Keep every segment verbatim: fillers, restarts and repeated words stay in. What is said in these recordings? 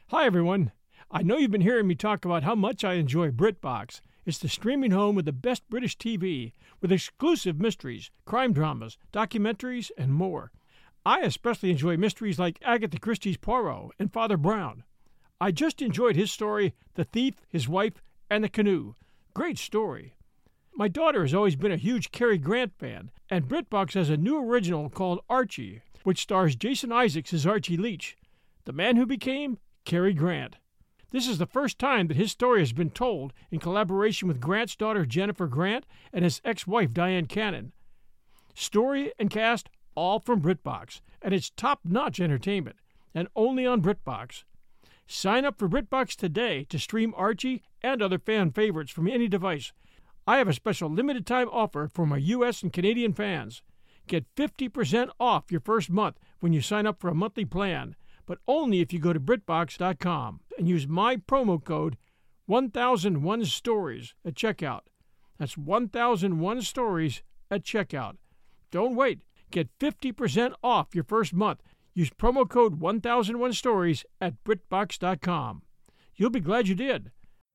Hi, everyone. I know you've been hearing me talk about how much I enjoy BritBox. It's the streaming home with the best British T V, with exclusive mysteries, crime dramas, documentaries, and more. I especially enjoy mysteries like Agatha Christie's Poirot and Father Brown. I just enjoyed his story, The Thief, His Wife, and the Canoe. Great story. My daughter has always been a huge Cary Grant fan, and BritBox has a new original called Archie, which stars Jason Isaacs as Archie Leach, the man who became Cary Grant. This is the first time that his story has been told in collaboration with Grant's daughter Jennifer Grant and his ex-wife Diane Cannon. Story and cast all from BritBox, and it's top-notch entertainment, and only on BritBox. Sign up for BritBox today to stream Archie and other fan favorites from any device. I have a special limited-time offer for my U S and Canadian fans. Get fifty percent off your first month when you sign up for a monthly plan, but only if you go to BritBox dot com and use my promo code one thousand one stories at checkout. That's one thousand one stories at checkout. Don't wait. Get fifty percent off your first month. Use promo code one thousand one stories at BritBox dot com. You'll be glad you did.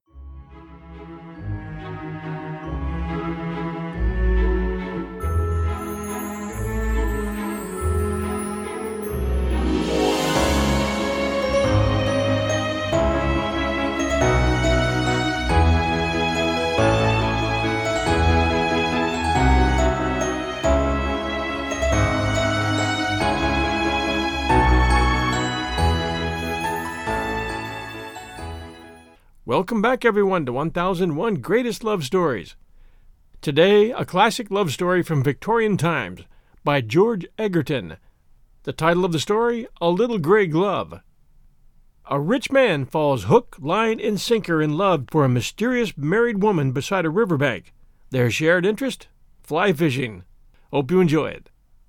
Welcome back, everyone, to one thousand one Greatest Love Stories. Today, a classic love story from Victorian times by George Egerton. The title of the story, A Little Grey Glove. A rich man falls hook, line, and sinker in love for a mysterious married woman beside a riverbank. Their shared interest? Fly fishing. Hope you enjoy it.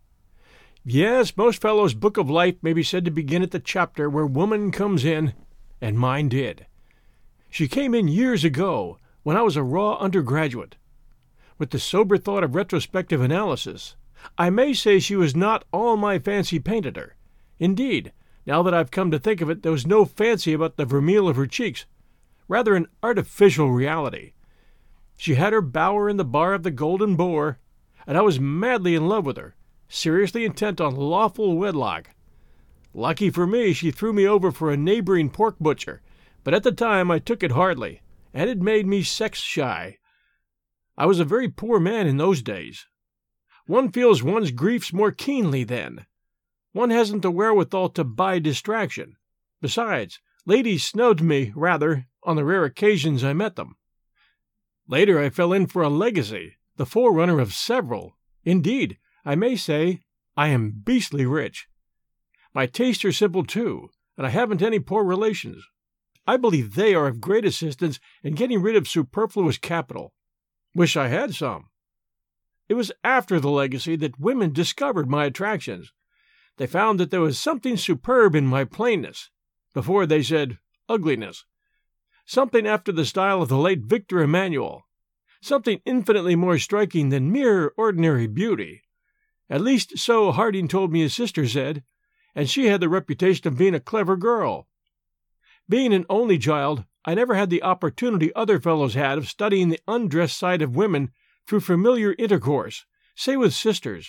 Yes, most fellows' book of life may be said to begin at the chapter where woman comes in, and mine did. She came in years ago, when I was a raw undergraduate. With the sober thought of retrospective analysis, I may say she was not all my fancy painted her. Indeed, now that I've come to think of it, there was no fancy about the vermeil of her cheeks, rather an artificial reality. She had her bower in the bar of the Golden Boar, and I was madly in love with her, seriously intent on lawful wedlock. Lucky for me, she threw me over for a neighboring pork butcher, but at the time I took it hardly, and it made me sex-shy. I was a very poor man in those days. One feels one's griefs more keenly then. One hasn't the wherewithal to buy distraction. Besides, ladies snubbed me, rather, on the rare occasions I met them. Later I fell in for a legacy, the forerunner of several. Indeed, I may say I am beastly rich. My tastes are simple, too, and I haven't any poor relations. I believe they are of great assistance in getting rid of superfluous capital. Wish I had some. It was after the legacy that women discovered my attractions. They found that there was something superb in my plainness. Before they said ugliness. Something after the style of the late Victor Emmanuel. Something infinitely more striking than mere ordinary beauty. At least so Harding told me his sister said, and she had the reputation of being a clever girl. Being an only child, I never had the opportunity other fellows had of studying the undressed side of women through familiar intercourse, say with sisters.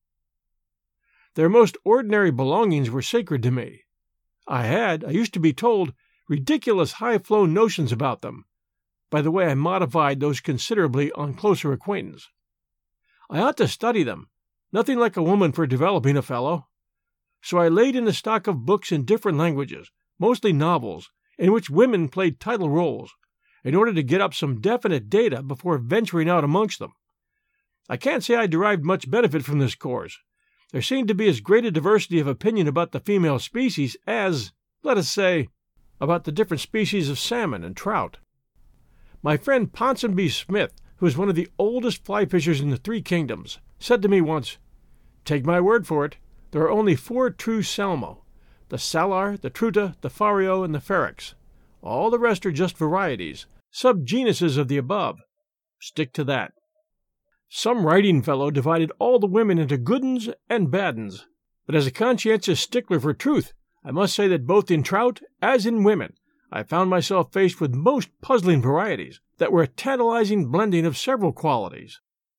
Their most ordinary belongings were sacred to me. I had, I used to be told, ridiculous high-flown notions about them. By the way, I modified those considerably on closer acquaintance. I ought to study them, nothing like a woman for developing a fellow. So I laid in a stock of books in different languages, mostly novels, in which women played title roles, in order to get up some definite data before venturing out amongst them. I can't say I derived much benefit from this course. There seemed to be as great a diversity of opinion about the female species as, let us say, about the different species of salmon and trout. My friend Ponsonby Smith, who is one of the oldest fly fishers in the Three Kingdoms, said to me once, "Take my word for it, there are only four true salmo. The salar, the truta, the fario, and the ferox. All the rest are just varieties, subgenuses of the above. Stick to that." Some writing fellow divided all the women into good uns and bad uns, but as a conscientious stickler for truth, I must say that both in trout as in women, I found myself faced with most puzzling varieties that were a tantalizing blending of several qualities.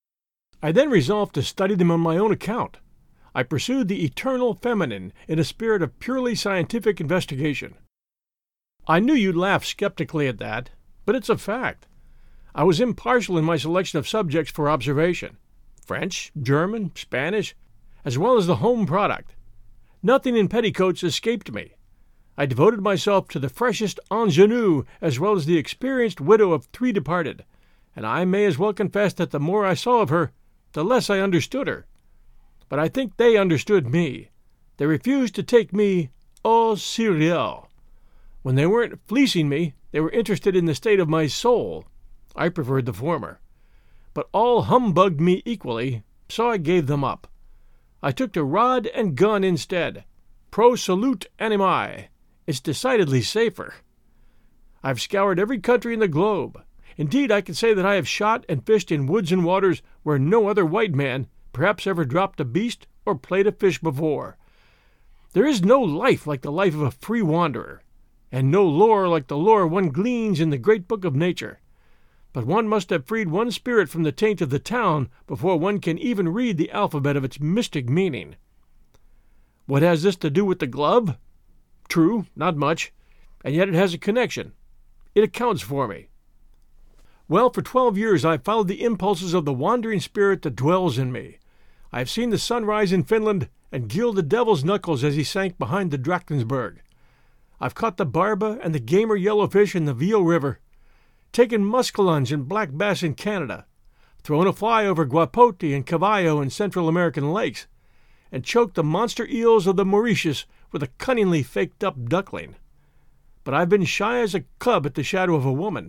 I then resolved to study them on my own account. I pursued the eternal feminine in a spirit of purely scientific investigation. I knew you'd laugh skeptically at that, but it's a fact. I was impartial in my selection of subjects for observation: French, German, Spanish, as well as the home product. Nothing in petticoats escaped me. I devoted myself to the freshest ingenue as well as the experienced widow of three departed, and I may as well confess that the more I saw of her, the less I understood her. But I think they understood me. They refused to take me au sérieux. When they weren't fleecing me, they were interested in the state of my soul. I preferred the former. But all humbugged me equally, so I gave them up. I took to rod and gun instead. Pro salute animi. It's decidedly safer. I've scoured every country in the globe. Indeed, I can say that I have shot and fished in woods and waters where no other white man perhaps ever dropped a beast or played a fish before. There is no life like the life of a free wanderer, and no lore like the lore one gleans in the great book of nature. But one must have freed one's spirit from the taint of the town before one can even read the alphabet of its mystic meaning. What has this to do with the glove? True, not much, and yet it has a connection. It accounts for me. Well, for twelve years I have followed the impulses of the wandering spirit that dwells in me. I have seen the sun rise in Finland and gild the devil's knuckles as he sank behind the Drakensberg. I've caught the barba and the gamer yellowfish in the Veal River, taken muskellunge and black bass in Canada, thrown a fly over guapote and cavallo in Central American lakes, and choked the monster eels of the Mauritius with a cunningly faked-up duckling. But I've been shy as a cub at the shadow of a woman.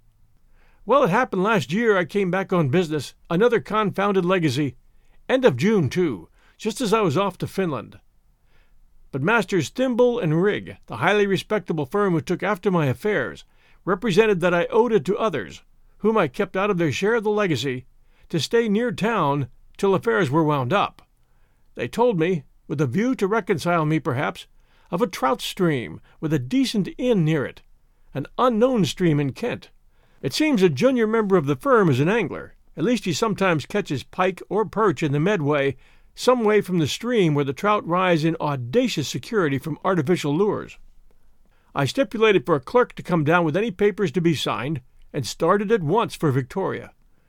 Well, it happened last year I came back on business, another confounded legacy, end of June, too, just as I was off to Finland. But Masters Thimble and Rigg, the highly respectable firm who took after my affairs, represented that I owed it to others, whom I kept out of their share of the legacy, to stay near town till affairs were wound up. They told me, with a view to reconcile me perhaps, of a trout stream with a decent inn near it, an unknown stream in Kent. It seems a junior member of the firm is an angler. At least he sometimes catches pike or perch in the Medway, some way from the stream where the trout rise in audacious security from artificial lures. I stipulated for a clerk to come down with any papers to be signed, and started at once for Victoria.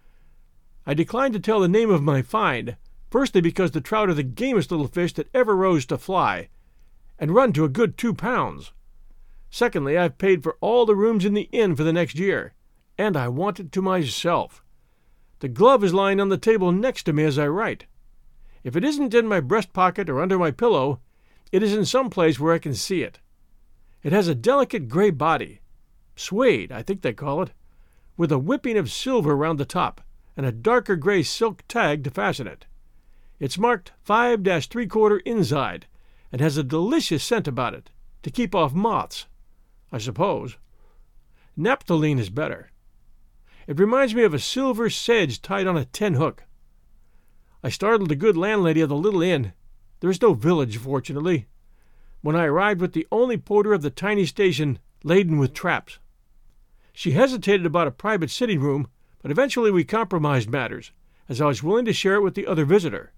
I declined to tell the name of my find, firstly because the trout are the gamest little fish that ever rose to fly, and run to a good two pounds. Secondly, I've paid for all the rooms in the inn for the next year, and I want it to myself. The glove is lying on the table next to me as I write. If it isn't in my breast pocket or under my pillow, it is in some place where I can see it. It has a delicate gray body, suede, I think they call it, with a whipping of silver round the top, and a darker gray silk tag to fasten it. It's marked five three quarter inside, and has a delicious scent about it, to keep off moths, I suppose. Naphthalene is better. It reminds me of a silver sedge tied on a tin hook. I startled the good landlady of the little inn. There is no village, fortunately, when I arrived with the only porter of the tiny station laden with traps. She hesitated about a private sitting room, but eventually we compromised matters, as I was willing to share it with the other visitor.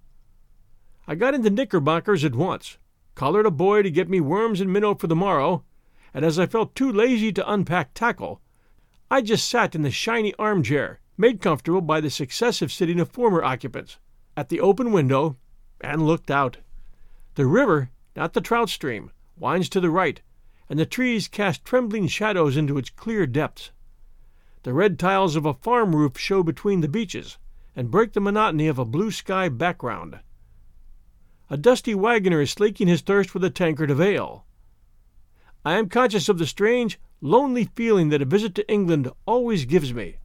I got into knickerbockers at once, collared a boy to get me worms and minnow for the morrow, and as I felt too lazy to unpack tackle, I just sat in the shiny armchair, made comfortable by the successive sitting of former occupants, at the open window, and looked out. The river, not the trout stream, winds to the right, and the trees cast trembling shadows into its clear depths. The red tiles of a farm roof show between the beeches, and break the monotony of a blue sky background. A dusty wagoner is slaking his thirst with a tankard of ale. I am conscious of the strange, lonely feeling that a visit to England always gives me.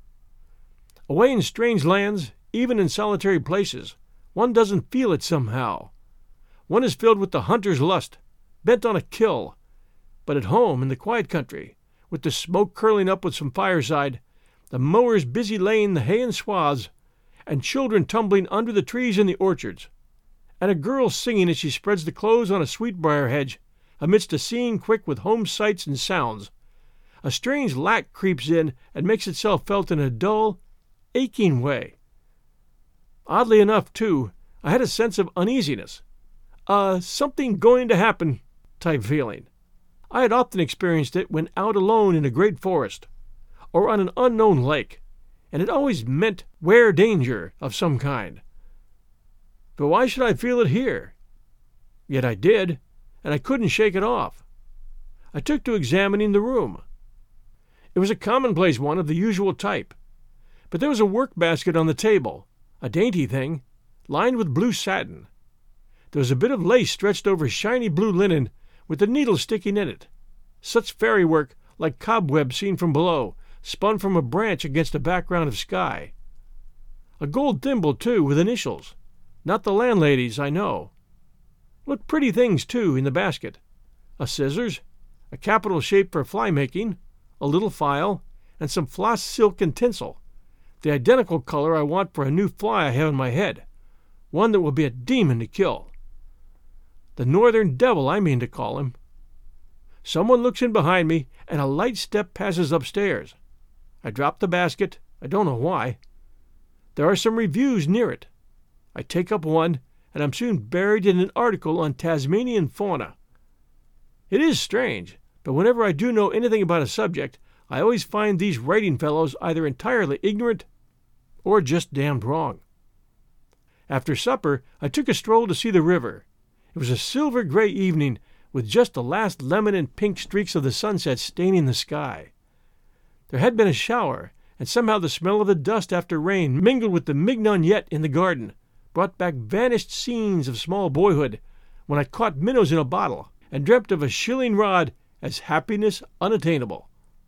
Away in strange lands, even in solitary places, one doesn't feel it somehow. One is filled with the hunter's lust, bent on a kill. But at home in the quiet country, with the smoke curling up with some fireside, the mowers busy laying the hay in swaths, and children tumbling under the trees in the orchards, and a girl singing as she spreads the clothes on a sweetbrier hedge, amidst a scene quick with home sights and sounds, a strange lack creeps in and makes itself felt in a dull, aching way. Oddly enough, too, I had a sense of uneasiness, a something going to happen type feeling. I had often experienced it when out alone in a great forest, or on an unknown lake, and it always meant ware danger of some kind. But why should I feel it here? Yet I did, and I couldn't shake it off. I took to examining the room. It was a commonplace one of the usual type, but there was a work-basket on the table, a dainty thing, lined with blue satin. There was a bit of lace stretched over shiny blue linen with a needle sticking in it, such fairy work like cobwebs seen from below, spun from a branch against a background of sky. A gold thimble, too, with initials, not the landlady's, I know. Looked pretty things, too, in the basket. A scissors, a capital shape for fly-making, a little file, and some floss silk and tinsel, the identical color I want for a new fly I have in my head, one that will be a demon to kill. The northern devil, I mean to call him. Someone looks in behind me, and a light step passes upstairs. I drop the basket, I don't know why. There are some reviews near it. I take up one, and I'm soon buried in an article on Tasmanian fauna. It is strange, but whenever I do know anything about a subject, I always find these writing fellows either entirely ignorant or just damned wrong. After supper, I took a stroll to see the river. It was a silver-gray evening, with just the last lemon and pink streaks of the sunset staining the sky. There had been a shower, and somehow the smell of the dust after rain, mingled with the mignonette in the garden, brought back vanished scenes of small boyhood, when I caught minnows in a bottle, and dreamt of a shilling rod as happiness unattainable.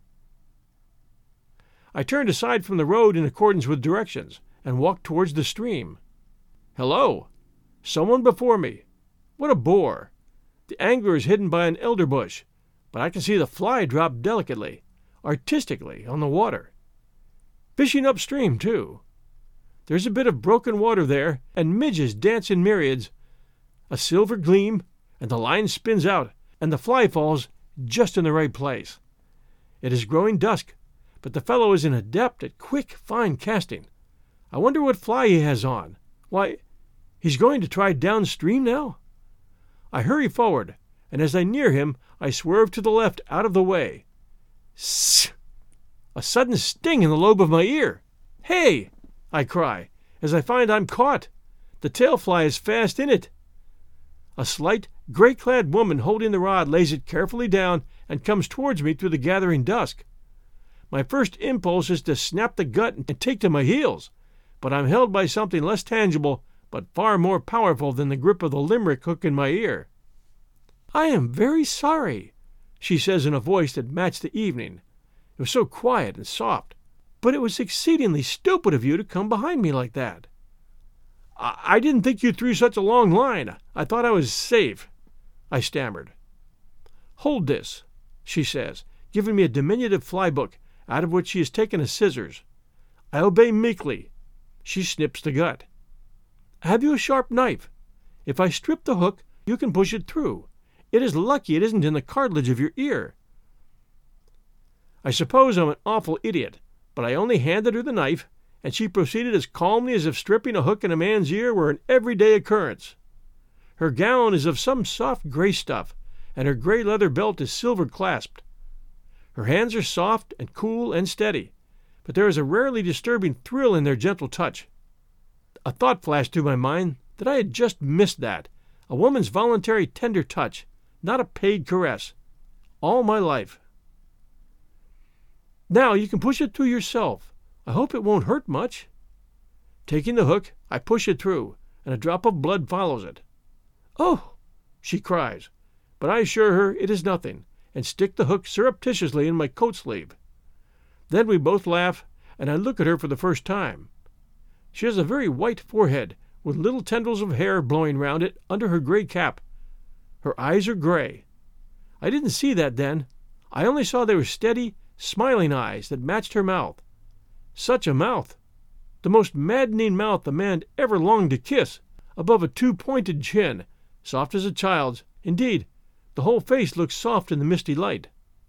I turned aside from the road in accordance with directions, and walked towards the stream. Hello! Someone before me. What a bore! The angler is hidden by an elder bush, but I can see the fly drop delicately, artistically, on the water. Fishing upstream, too. There's a bit of broken water there, and midges dance in myriads. A silver gleam, and the line spins out, and the fly falls just in the right place. It is growing dusk, but the fellow is an adept at quick, fine casting. I wonder what fly he has on. Why, he's going to try downstream now? I hurry forward, and as I near him, I swerve to the left out of the way. Sss! A sudden sting in the lobe of my ear. Hey! I cry, as I find I'm caught. The tail fly is fast in it. A slight, gray-clad woman holding the rod lays it carefully down and comes towards me through the gathering dusk. My first impulse is to snap the gut and take to my heels, but I'm held by something less tangible but far more powerful than the grip of the limerick hook in my ear. "I am very sorry," she says in a voice that matched the evening. It was so quiet and soft, but it was exceedingly stupid of you to come behind me like that. I, I didn't think you threw such a long line. I thought I was safe," I stammered. "Hold this," she says, giving me a diminutive fly book, out of which she has taken a scissors. I obey meekly. She snips the gut. "Have you a sharp knife? If I strip the hook, you can push it through. It is lucky it isn't in the cartilage of your ear." I suppose I'm an awful idiot, but I only handed her the knife, and she proceeded as calmly as if stripping a hook in a man's ear were an everyday occurrence. Her gown is of some soft gray stuff, and her gray leather belt is silver clasped. Her hands are soft and cool and steady, but there is a rarely disturbing thrill in their gentle touch. A thought flashed through my mind that I had just missed that, a woman's voluntary tender touch, not a paid caress, all my life. "Now you can push it through yourself. I hope it won't hurt much." Taking the hook, I push it through, and a drop of blood follows it. "Oh!" she cries, but I assure her it is nothing, and stick the hook surreptitiously in my coat sleeve. Then we both laugh, and I look at her for the first time. She has a very white forehead, with little tendrils of hair blowing round it under her gray cap. Her eyes are gray. I didn't see that then. I only saw they were steady, smiling eyes that matched her mouth. Such a mouth! The most maddening mouth a man ever longed to kiss, above a two-pointed chin, soft as a child's, indeed, The whole face looks soft in the misty light.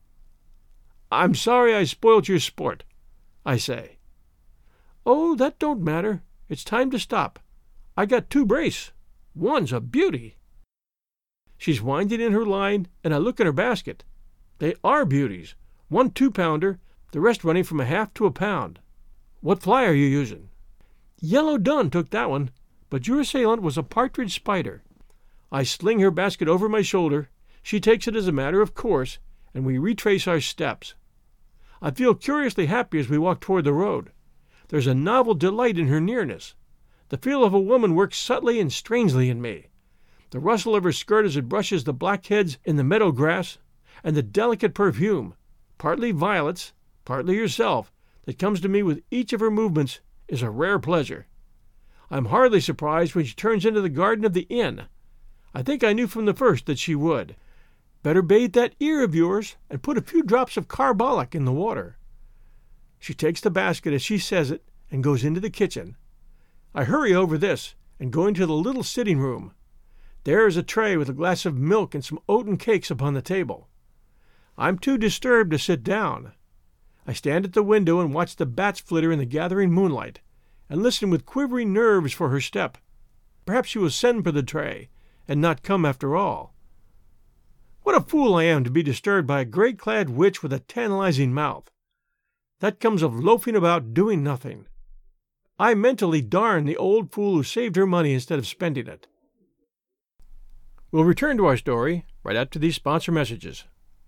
"I'm sorry I spoilt your sport," I say. "Oh, that don't matter. It's time to stop. I got two brace. One's a beauty." She's winding in her line, and I look in her basket. They are beauties. One two-pounder, the rest running from a half to a pound. "What fly are you using?" "Yellow dun took that one, but your assailant was a partridge spider." I sling her basket over my shoulder. She takes it as a matter of course, and we retrace our steps. I feel curiously happy as we walk toward the road. There's a novel delight in her nearness. The feel of a woman works subtly and strangely in me. The rustle of her skirt as it brushes the blackheads in the meadow grass, and the delicate perfume, partly violets, partly yourself, that comes to me with each of her movements is a rare pleasure. I'm hardly surprised when she turns into the garden of the inn. I think I knew from the first that she would. Better bathe that ear of yours and put a few drops of carbolic in the water. She takes the basket as she says it and goes into the kitchen. I hurry over this and go into the little sitting room. There is a tray with a glass of milk and some oaten cakes upon the table. I'm too disturbed to sit down. I stand at the window and watch the bats flitter in the gathering moonlight, and listen with quivering nerves for her step. Perhaps she will send for the tray, and not come after all. What a fool I am to be disturbed by a gray-clad witch with a tantalizing mouth. That comes of loafing about doing nothing. I mentally darn the old fool who saved her money instead of spending it. We'll return to our story right after these sponsor messages.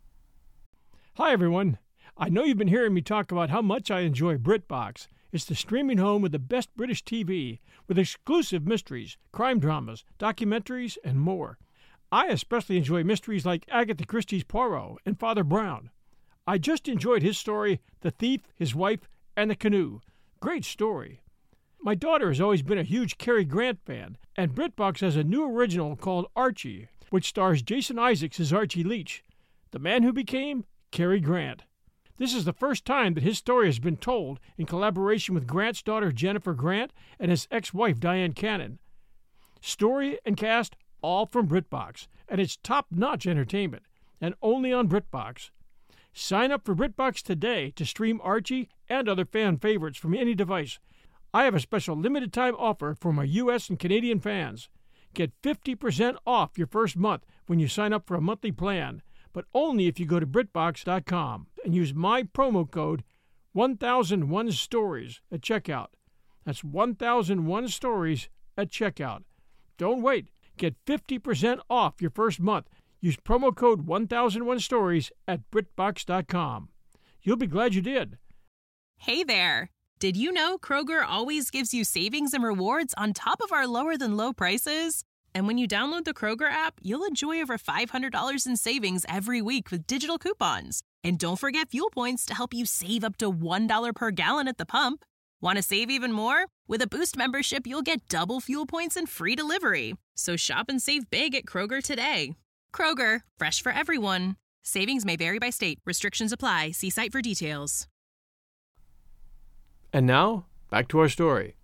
Hi, everyone. I know you've been hearing me talk about how much I enjoy BritBox. It's the streaming home with the best British T V, with exclusive mysteries, crime dramas, documentaries, and more. I especially enjoy mysteries like Agatha Christie's Poirot and Father Brown. I just enjoyed his story, The Thief, His Wife, and the Canoe. Great story. My daughter has always been a huge Cary Grant fan, and BritBox has a new original called Archie, which stars Jason Isaacs as Archie Leach, the man who became Cary Grant. This is the first time that his story has been told in collaboration with Grant's daughter Jennifer Grant and his ex-wife Diane Cannon. Story and cast all from BritBox, and it's top-notch entertainment, and only on BritBox. Sign up for BritBox today to stream Archie and other fan favorites from any device. I have a special limited-time offer for my U S and Canadian fans. Get fifty percent off your first month when you sign up for a monthly plan, but only if you go to BritBox dot com and use my promo code one thousand one stories at checkout. That's one thousand one stories at checkout. Don't wait. Get fifty percent off your first month. Use promo code one thousand one stories at BritBox dot com. You'll be glad you did. Hey there. Did you know Kroger always gives you savings and rewards on top of our lower-than-low prices? And when you download the Kroger app, you'll enjoy over five hundred dollars in savings every week with digital coupons. And don't forget fuel points to help you save up to one dollar per gallon at the pump. Want to save even more? With a Boost membership, you'll get double fuel points and free delivery. So shop and save big at Kroger today. Kroger, fresh for everyone. Savings may vary by state. Restrictions apply. See site for details. And now, back to our story.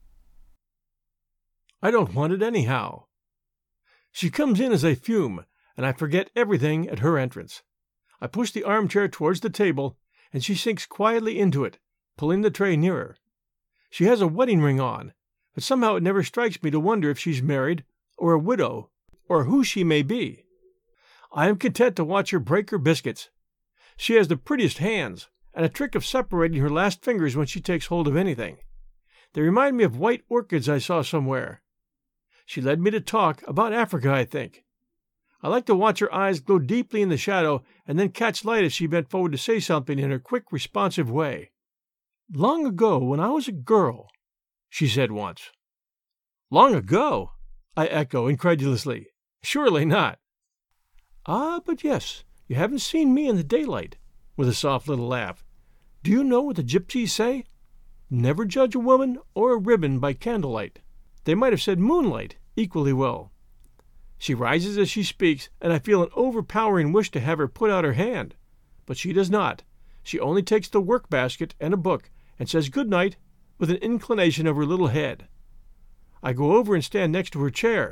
I don't want it anyhow. She comes in as I fume, and I forget everything at her entrance. I push the armchair towards the table, and she sinks quietly into it, pulling the tray nearer. She has a wedding ring on, but somehow it never strikes me to wonder if she's married, or a widow, or who she may be. I am content to watch her break her biscuits. She has the prettiest hands, and a trick of separating her last fingers when she takes hold of anything. They remind me of white orchids I saw somewhere. She led me to talk about Africa, I think. I like to watch her eyes glow deeply in the shadow and then catch light as she bent forward to say something in her quick, responsive way. "Long ago, when I was a girl," she said once. "Long ago?" I echo incredulously. "Surely not." "Ah, but yes, you haven't seen me in the daylight," with a soft little laugh. "Do you know what the gypsies say? Never judge a woman or a ribbon by candlelight." They might have said moonlight equally well. She rises as she speaks, and I feel an overpowering wish to have her put out her hand. But she does not. She only takes the work-basket and a book, and says good night with an inclination of her little head. I go over and stand next to her chair.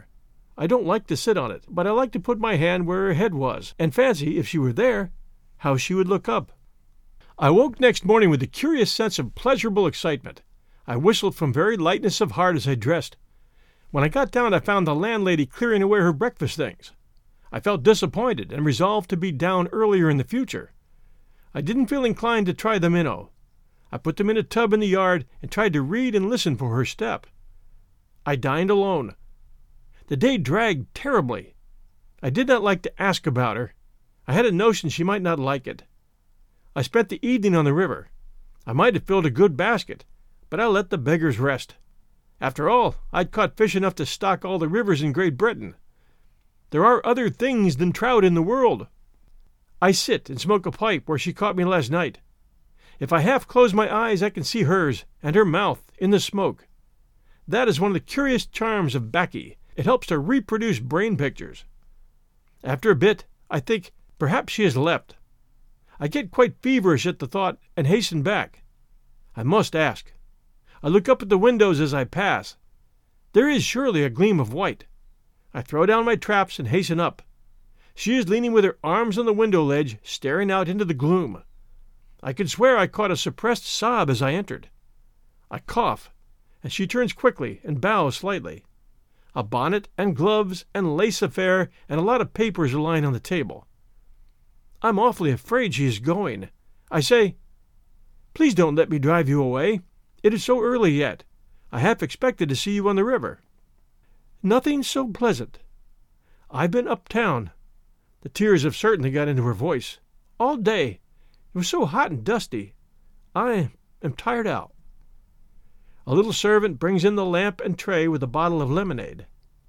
I don't like to sit on it, but I like to put my hand where her head was, and fancy, if she were there, how she would look up. I woke next morning with a curious sense of pleasurable excitement. I whistled from very lightness of heart as I dressed. When I got down, I found the landlady clearing away her breakfast things. I felt disappointed and resolved to be down earlier in the future. I didn't feel inclined to try the minnow. I put them in a tub in the yard and tried to read and listen for her step. I dined alone. The day dragged terribly. I did not like to ask about her. I had a notion she might not like it. I spent the evening on the river. I might have filled a good basket, but I let the beggars rest. After all, I'd caught fish enough to stock all the rivers in Great Britain. There are other things than trout in the world. I sit and smoke a pipe where she caught me last night. If I half close my eyes, I can see hers and her mouth in the smoke. That is one of the curious charms of baccy. It helps to reproduce brain pictures. After a bit, I think perhaps she has left. I get quite feverish at the thought and hasten back. I must ask. I look up at the windows as I pass. There is surely a gleam of white. I throw down my traps and hasten up. She is leaning with her arms on the window ledge, staring out into the gloom. I could swear I caught a suppressed sob as I entered. I cough, and she turns quickly and bows slightly. A bonnet and gloves and lace affair and a lot of papers are lying on the table. I'm awfully afraid she is going. I say, "Please don't let me drive you away. It is so early yet. I half expected to see you on the river." "Nothing so pleasant. I've been uptown." The tears have certainly got into her voice. "All day. It was so hot and dusty. I am tired out." A little servant brings in the lamp and tray with a bottle of lemonade.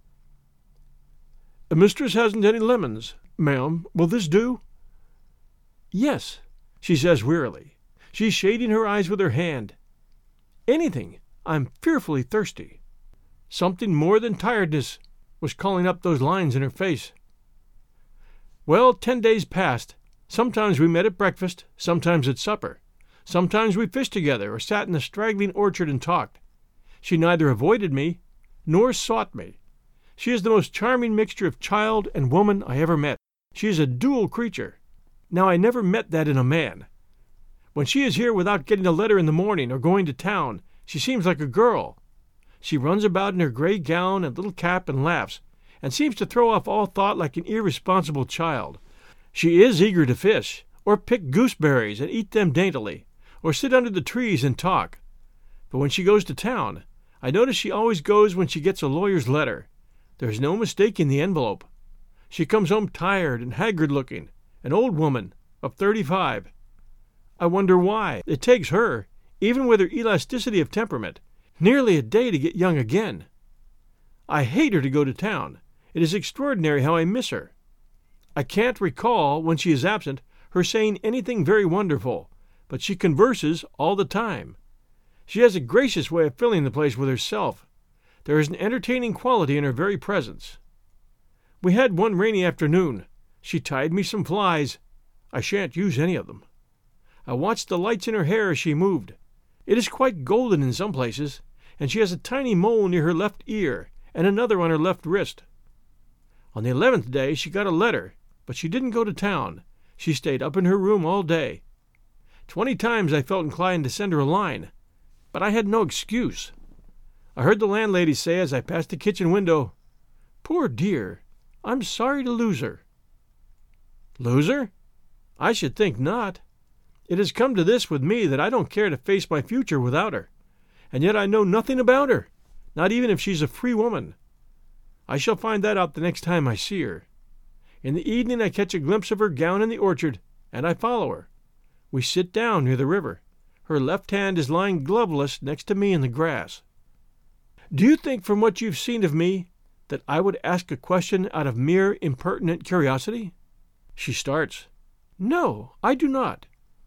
"The mistress hasn't any lemons, ma'am. Will this do?" "Yes," she says wearily. She's shading her eyes with her hand. "Anything. I'm fearfully thirsty." Something more than tiredness was calling up those lines in her face. Well, ten days passed. Sometimes we met at breakfast, sometimes at supper. Sometimes we fished together or sat in a straggling orchard and talked. She neither avoided me nor sought me. She is the most charming mixture of child and woman I ever met. She is a dual creature. Now I never met that in a man. When she is here without getting a letter in the morning or going to town, she seems like a girl. She runs about in her gray gown and little cap and laughs, and seems to throw off all thought like an irresponsible child. She is eager to fish, or pick gooseberries and eat them daintily, or sit under the trees and talk. But when she goes to town, I notice she always goes when she gets a lawyer's letter. There is no mistaking the envelope. She comes home tired and haggard-looking, an old woman of thirty-five. I wonder why. It takes her, even with her elasticity of temperament, nearly a day to get young again. I hate her to go to town. It is extraordinary how I miss her. I can't recall, when she is absent, her saying anything very wonderful, but she converses all the time. She has a gracious way of filling the place with herself. There is an entertaining quality in her very presence. We had one rainy afternoon. She tied me some flies. I shan't use any of them. I watched the lights in her hair as she moved. It is quite golden in some places, and she has a tiny mole near her left ear and another on her left wrist. On the eleventh day she got a letter, but she didn't go to town. She stayed up in her room all day. Twenty times I felt inclined to send her a line, but I had no excuse. I heard the landlady say as I passed the kitchen window, "Poor dear, I'm sorry to lose her." Lose her? I should think not. It has come to this with me that I don't care to face my future without her, and yet I know nothing about her, not even if she's a free woman. I shall find that out the next time I see her. In the evening I catch a glimpse of her gown in the orchard, and I follow her. We sit down near the river. Her left hand is lying gloveless next to me in the grass. Do you think from what you've seen of me that I would ask a question out of mere impertinent curiosity? She starts. No, I do not.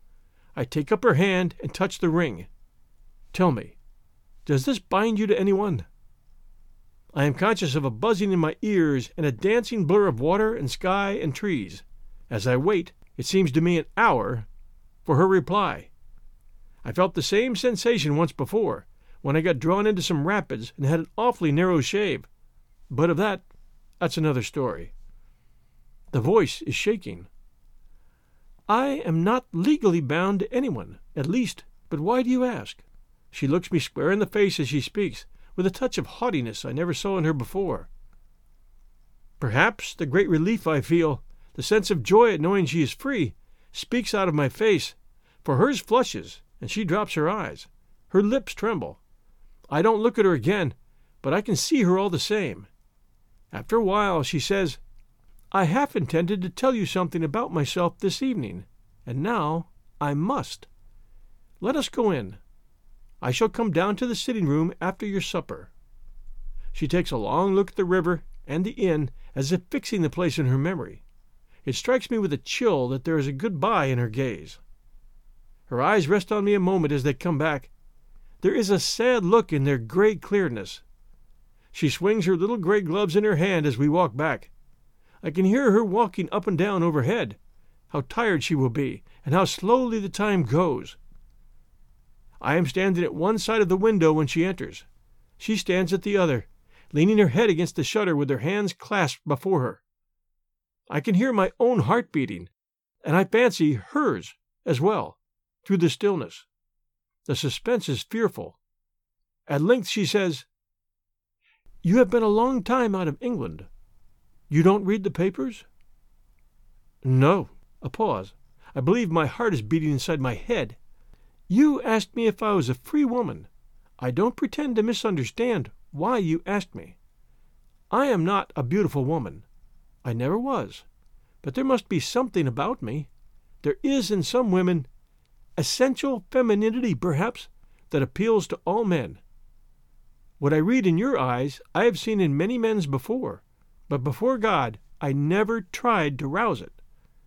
I take up her hand and touch the ring. Tell me, does this bind you to anyone? I am conscious of a buzzing in my ears and a dancing blur of water and sky and trees. As I wait, it seems to me an hour, for her reply. I felt the same sensation once before, when I got drawn into some rapids and had an awfully narrow shave. But of that That's another story. The voice is shaking. I am not legally bound to anyone, at least, but why do you ask? She looks me square in the face as she speaks, with a touch of haughtiness I never saw in her before. Perhaps the great relief I feel, the sense of joy at knowing she is free, speaks out of my face, for hers flushes, and she drops her eyes. Her lips tremble. I don't look at her again, but I can see her all the same. After a while she says, I half intended to tell you something about myself this evening, and now I must. Let us go in. I shall come down to the sitting room after your supper. She takes a long look at the river and the inn, as if fixing the place in her memory. It strikes me with a chill that there is a good-bye in her gaze. Her eyes rest on me a moment as they come back. There is a sad look in their gray clearness. She swings her little gray gloves in her hand as we walk back. I can hear her walking up and down overhead. How tired she will be, and how slowly the time goes. I am standing at one side of the window when she enters. She stands at the other, leaning her head against the shutter with her hands clasped before her. I can hear my own heart beating, and I fancy hers as well, through the stillness. The suspense is fearful. At length she says, You have been a long time out of England. You don't read the papers? No. A pause. I believe my heart is beating inside my head. You asked me if I was a free woman. I don't pretend to misunderstand why you asked me. I am not a beautiful woman. I never was. But there must be something about me. There is in some women essential femininity, perhaps, that appeals to all men. What I read in your eyes I have seen in many men's before, but before God I never tried to rouse it.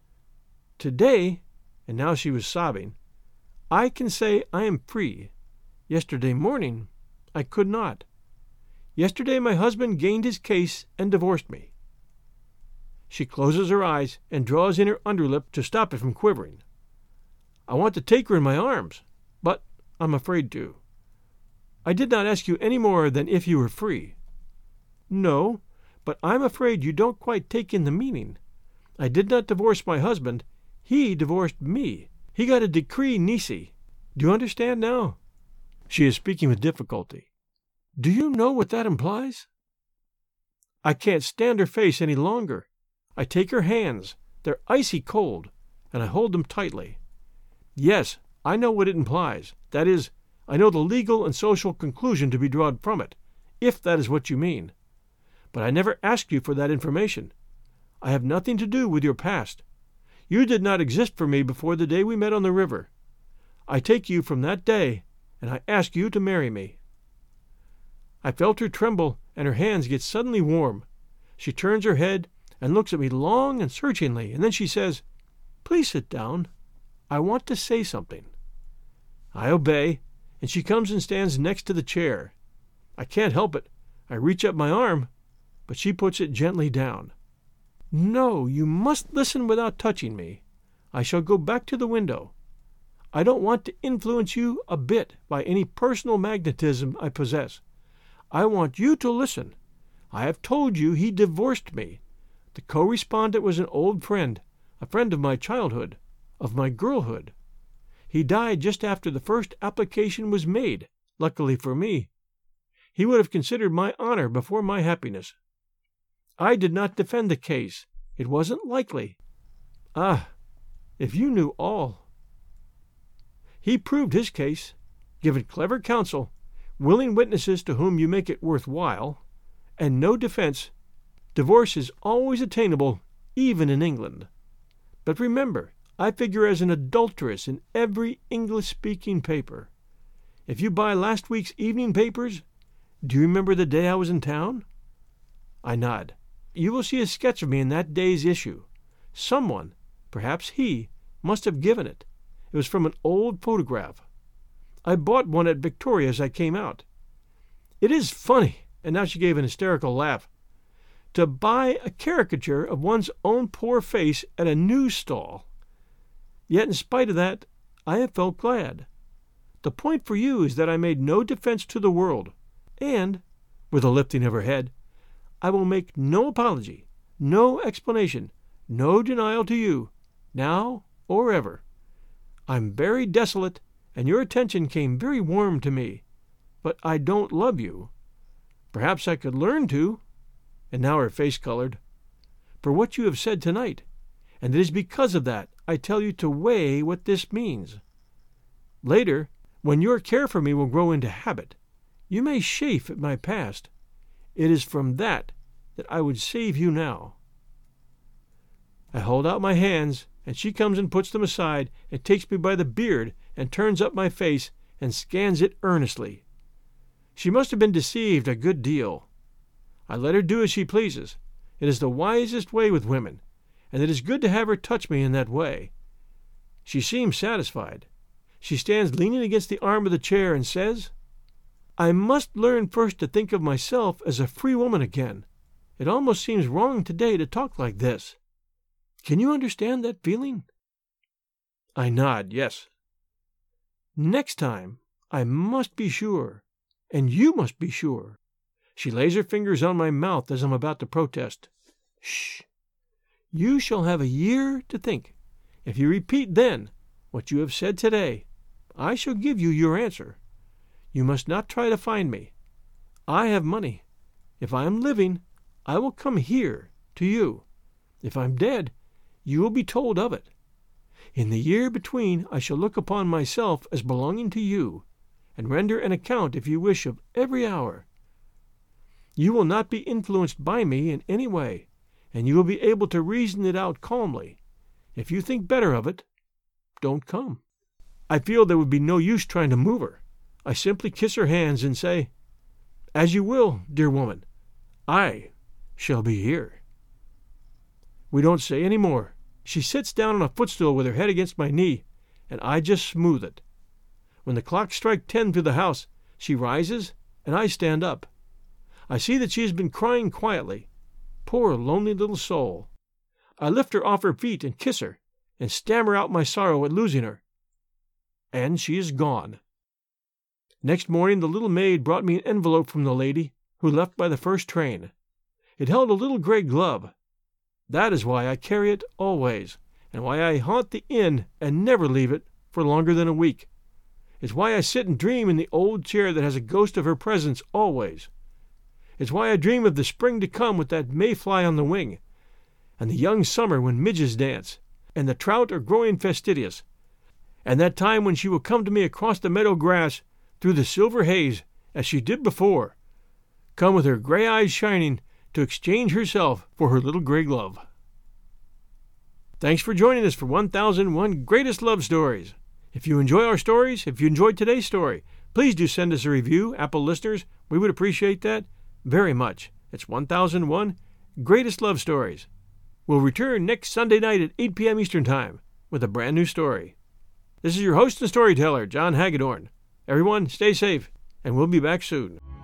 Today, and now she was sobbing, I can say I am free. Yesterday morning I could not. Yesterday my husband gained his case and divorced me. She closes her eyes and draws in her underlip to stop it from quivering. I want to take her in my arms, but I'm afraid to. I did not ask you any more than if you were free. No, but I'm afraid you don't quite take in the meaning. I did not divorce my husband. He divorced me. He got a decree nisi. Do you understand now? She is speaking with difficulty. Do you know what that implies? I can't stand her face any longer. I take her hands. They're icy cold, and I hold them tightly. Yes, I know what it implies. That is, I know the legal and social conclusion to be drawn from it, if that is what you mean. But I never asked you for that information. I have nothing to do with your past. You did not exist for me before the day we met on the river. I take you from that day, and I ask you to marry me. I felt her tremble, and her hands get suddenly warm. She turns her head and looks at me long and searchingly, and then she says, Please sit down. I want to say something. I obey, and she comes and stands next to the chair. I can't help it. I reach up my arm, but she puts it gently down. No, you must listen without touching me. I shall go back to the window. I don't want to influence you a bit by any personal magnetism I possess. I want you to listen. I have told you he divorced me. The co-respondent was an old friend, a friend of my childhood, of my girlhood. He died just after the first application was made, luckily for me. He would have considered my honor before my happiness. I did not defend the case. It wasn't likely. Ah, if you knew all. He proved his case, given clever counsel, willing witnesses to whom you make it worth while, and no defense. Divorce is always attainable, even in England. But remember, I figure as an adulteress in every English-speaking paper. If you buy last week's evening papers, do you remember the day I was in town? I nod. You will see a sketch of me in that day's issue. Someone, perhaps he, must have given it. It was from an old photograph. I bought one at Victoria as I came out. It is funny, and now she gave an hysterical laugh, to buy a caricature of one's own poor face at a news stall. Yet in spite of that, I have felt glad. The point for you is that I made no defense to the world, and, with a lifting of her head, I will make no apology, no explanation, no denial to you, now or ever. I'm very desolate, and your attention came very warm to me, but I don't love you. Perhaps I could learn to," and now her face colored, "for what you have said tonight, and it is because of that I tell you to weigh what this means. Later, when your care for me will grow into habit, you may chafe at my past. It is from that that I would save you now." I hold out my hands, and she comes and puts them aside and takes me by the beard and turns up my face and scans it earnestly. She must have been deceived a good deal. I let her do as she pleases. It is the wisest way with women, and it is good to have her touch me in that way. She seems satisfied. She stands leaning against the arm of the chair and says, "I must learn first to think of myself as a free woman again. It almost seems wrong today to talk like this. Can you understand that feeling?" I nod, yes. "Next time, I must be sure, and you must be sure." She lays her fingers on my mouth as I'm about to protest. "Shh! You shall have a year to think. If you repeat then what you have said today, I shall give you your answer. You must not try to find me. I have money. If I am living, I will come here to you. If I'm dead, you will be told of it. In the year between, I shall look upon myself as belonging to you, and render an account, if you wish, of every hour. You will not be influenced by me in any way, and you will be able to reason it out calmly. If you think better of it, don't come." I feel there would be no use trying to move her. I simply kiss her hands and say, "As you will, dear woman. I shall be here." We don't say any more. She sits down on a footstool with her head against my knee, and I just smooth it. When the clocks strike ten through the house, she rises, and I stand up. I see that she has been crying quietly. Poor lonely little soul. I lift her off her feet and kiss her, and stammer out my sorrow at losing her. And she is gone. Next morning the little maid brought me an envelope from the lady, who left by the first train. It held a little gray glove. That is why I carry it always, and why I haunt the inn and never leave it for longer than a week. It's why I sit and dream in the old chair that has a ghost of her presence always. It's why I dream of the spring to come with that mayfly on the wing, and the young summer when midges dance, and the trout are growing fastidious, and that time when she will come to me across the meadow grass through the silver haze, as she did before, come with her gray eyes shining to exchange herself for her little gray glove. Thanks for joining us for one thousand one Greatest Love Stories. If you enjoy our stories, if you enjoyed today's story, please do send us a review, Apple listeners. We would appreciate that very much. It's one thousand one Greatest Love Stories. We'll return next Sunday night at eight p.m. Eastern Time with a brand new story. This is your host and storyteller, John Hagedorn. Everyone, stay safe, and we'll be back soon.